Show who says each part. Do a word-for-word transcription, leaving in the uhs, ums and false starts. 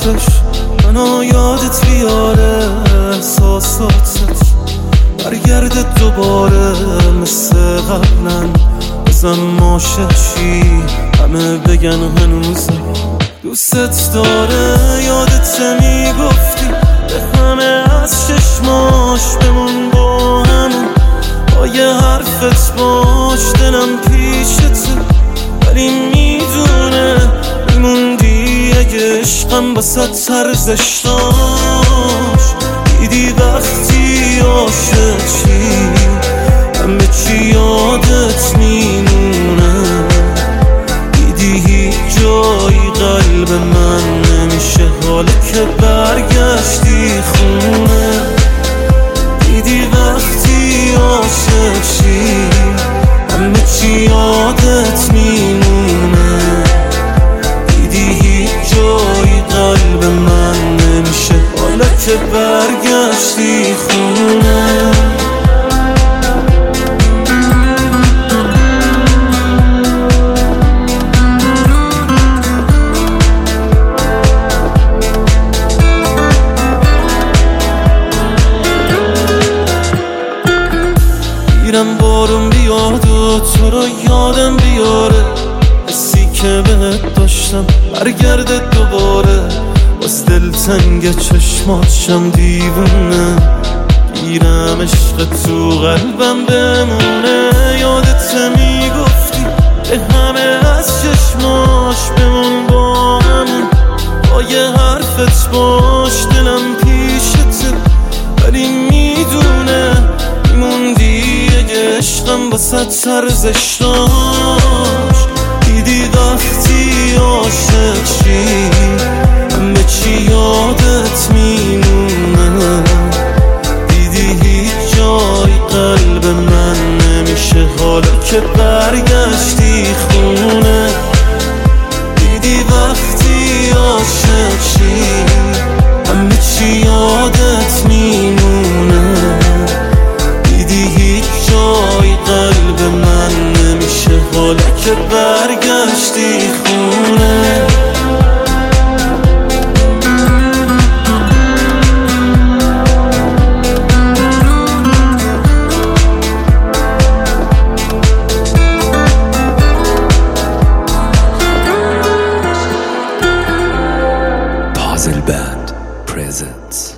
Speaker 1: وقتش منو یادت بیاره، احساساتت برگرده دوباره مثل قبلا. بزن ماششی همه بگن هنوزم دوستت داره. یادت میگفتی به همه از چشماش بمون با همون، با یه حرفت باش دلم پیشته، ولی میدونه میموندی اگه عشقم بسات ارزش داشت. دیدی وقتی عاشق چی همه چی یادت میمونه، دیدی هیچ جایی قلب من نمیشه حالا که برگشتی خونه. دیدی وقتی عاشق چی همه چی یادت میمونه، دیدی هیچ جایی قلب من نمیشه حالا که برگشتی خونه. میرم بارون بیاد و تو رو یادم بیاره، حسی که بهت داشتم برگرده دوباره. باز دلتنگ چشماتشم دیوونه، گیرم عشق تو قلبم بمونه. یادت میگفتی به همه از چشماش بمون با همون، با یه حرفت باش دلم پیشته، ولی میدونه میموندی اگه عشقم بسات ارزش داشت. دیدی وقتی عاشق چی همه چی یادت میمونه، دیدی هیچ جای قلب من نمیشه حالا که برگشتی خونه. دیدی وقتی عاشق چی همه چی یادت میمونه، دیدی هیچ جای قلب من نمیشه حالا که برگشتی خونه.
Speaker 2: Puzzle Band presents